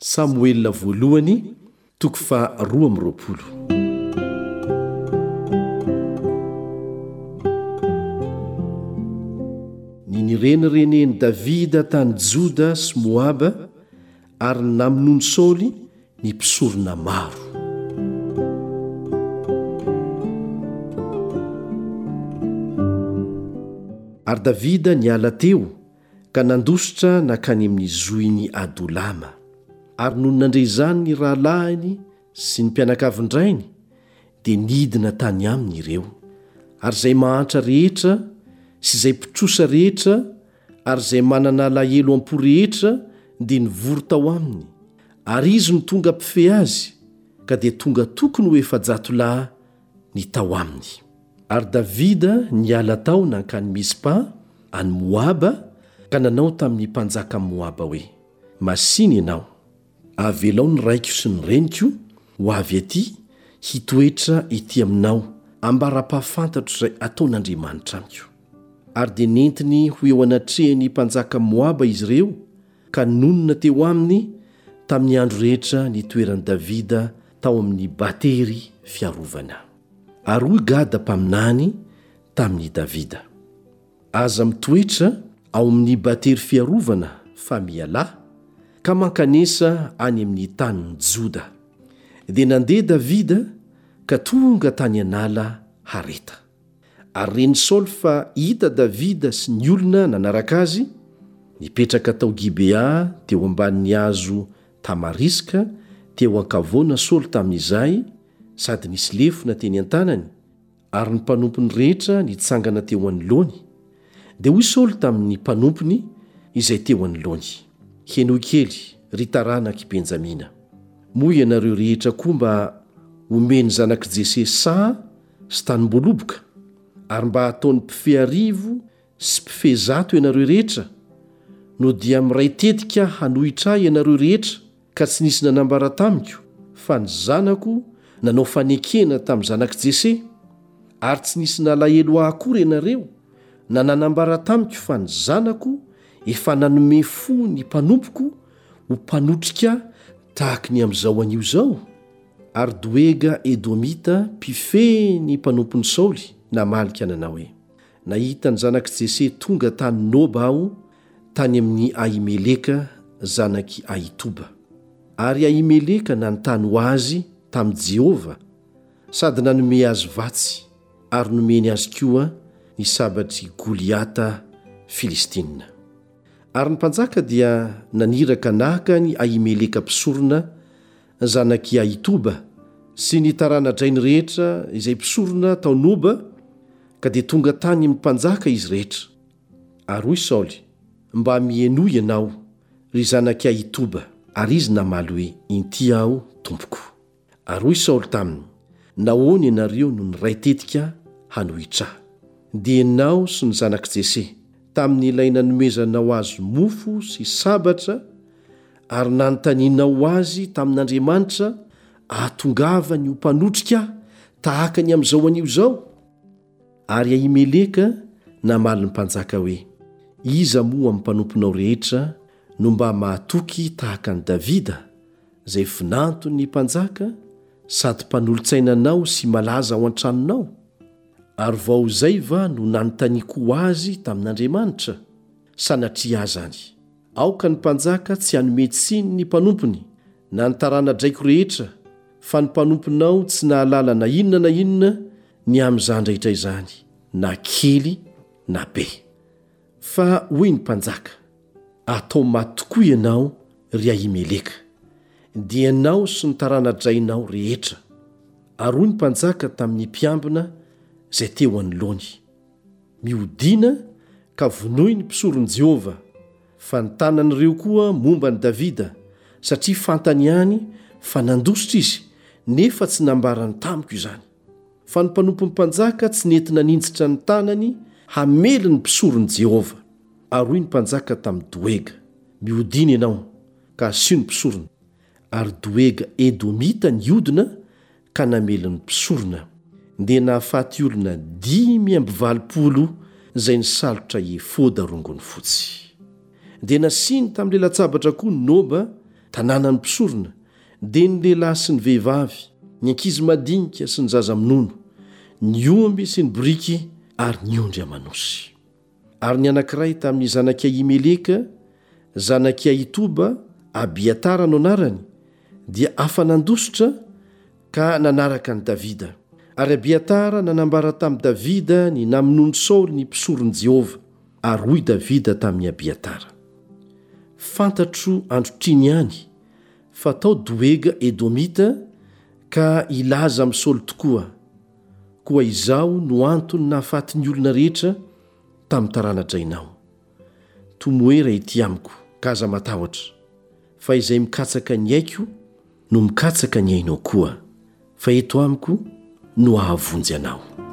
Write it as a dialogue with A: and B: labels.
A: Samoela voalohany toko fa 12. Ny nirenyreneny Davida tany Joda sy Moaba ary naminony Saoly ny mpisorona maro. Ary Davida niala teo ka nandositra nakany amin'ny zoiny Adolama. Ary noho nandre izany ny rahalahiny sy ny mpianakavindrainy dia nidina tany aminy ireo. Ary izay mahantra rehetra sy izay mpitrosa rehetra ary izay manana lahelo am-po rehetra dia nivory tao aminy. Ary izy no tonga mpife azy ka dia tonga tokony ho efajatolahy ny tao aminy. Ary Davida niala tao nankany Mispa any Moaba ka nanao tamin'ny mpanjaka Moaba hoe: masiny ianao, avelao ny raiko sy ny reniko ho avy aty hitoetra ety aminao ambara-pahafantatro izay ataon'Andriamanitra amiko. Ary dia nentiny ho eo anatrehany mpanjaka Moaba izy ireo ka nonona teo aminy tamin'ny andro rehetra nitoeran'i Davida tao amin'ny batery fiarovana. Ary hoy Gada mpaminany tamin'ny Davida: aza mitoetra ao amin'ny batery fiarovana fa mialahy ka mankanesa any amin'ny tanin'ny Joda. Dia nandeha Davida ka tonga tany anala Hareta. Ary reny Saoly fa hita Davida sy ny olona nanaraka azy nipetraka tao Gibea teo ambanin'ny hazo tamariska teo ankavoana Saoly tamin'izay, sady nisy lefona teny an-tanany. Ary ny mpanompony rehetra nitsangana teo anoloany. Dia hoy Saoly tamin'ny mpanompony izay teo anoloany: heno kely ry taranaki Benjamina, moa ianareo rehetra koa mba omeny zanak'i Jese saha sy tanim-boloboka, ary mba ataony mpife arivo sy mpife zato ianareo rehetra, no dia miray tetika hanohitra ahy ianareo rehetra ka tsy nisy nanambara tamiko fa ny zanako nanao fanekena tamin'ny zanak'i Jese, ary tsy nisy nalahelo ahy akory ianareo na nanambara tamiko fa ny zanako efa nanome fo ny mpanompoko ho mpanotrika tahaka ny amin'izao anio zao. Ary Doega Edomita mpife ny mpanompony Saoly namalika nanao hoe: nahita ny zanak'i Jese tonga tany Noba aho tany amin'ny Ahimeleka zanaky Ahitoba. Ary Ahimeleka nanontany ho azy tamin'i Jehova sady nanome azy vatsy, ary nomeny azy koa ny sabatry Goliata Filistina. Ary ny mpanjaka dia naniraka nahaka ny Ahimeleka mpisorona zanaky Ahitoba sy ny taranadrainy rehetra izay mpisorona tao Noba, ka dia tonga tany amin'ny mpanjaka izy rehetra. Ary hoy Saoly: mba mienoy ianao ry zanaky Ahitoba. Ary izy namaly hoe: inty aho tompoko. Ary hoy Saoly taminy: nahoana ianareo no niray tetika hanohitra ahy? Dia ianao sy ny zanak'i Jese tamin'ny ilay nanomezanao azy mofo sy sabatra, ary nanontanianao azy tamin'Andriamanitra ahatongavany ho mpanotrika tahaka ny amin'izao anio zao. Ary Ahimeleka namaly ny mpanjaka hoe: iza moa amin'ny mpanomponao rehetra no mba mahatoky tahaka ny Davida, izay finanton'ny mpanjaka sady mpanolontsainanao sy malaza ao an-tranonao? Ary vao izay va no nanontaniako azy tamin'Andriamanitra? Sanatria zany, aoka ny mpanjaka tsy hanome tsiny ny mpanompony na ny taranadraiko rehetra, fa ny mpanomponao tsy nahalala na inona ny amin'izany rehetra izany, na kely na be. Fa hoy ny mpanjaka: atao maty tokoa ianao ry Ahimeleka, dia ianao sy ny taranadrainao rehetra. Ary hoy ny mpanjaka tamin'ny mpiambina izay teo anoloany: mihodina ka vonoy ny mpisoron'i Jehova, fa ny tanan'ireo koa momba ny Davida, satria fantany ihany fa nandositra izy, nefa tsy nambarany tamiko izany. Fa ny mpanompon'ny mpanjaka tsy nentina ninjitra ny tanany hamely ny mpisoron'i Jehova. Ary hoy ny mpanjaka tamin'ny Doega: mihodina ianao ka asio ny mpisorona. Ary Doega Edomita niodina ka namely ny mpisorona, dia nahafaty olona 520 izay nisalotra efoda rongony fotsy. Dia nasiny tamin'ilay latsabatra koa ny Noba tanàna ny mpisorona dia ny lehilahy sy ny vehivavy, ny ankizy madinika sy ny zaza minono, ny omby sy ny boriky ary ny ondry amanosy. Ary ny anankiray tamin'ny zanaky Ahimeleka, zanaky Ahitoba, Abiatara no anarany, dia afa nandositra ka nanaraka ny Davida. Ary Abiatara nanambara tamin'i Davida ny namonoany Saoly ny mpisoron'i Jehova. Ary hoy Davida tamin'ny Abiatara: fantatro androtriny ihany fa tao doega Edomita ka ilaza amin'ny Saoly tokoa, koa izao no antony nahafaty ny olona rehetra tamin'ny taranadrainao. Tomoera ity amiko, kaza matahotra, fa izay mikatsaka ny aiko no mikatsaka ny ainao koa, fa eto amiko no ahavonjy anao.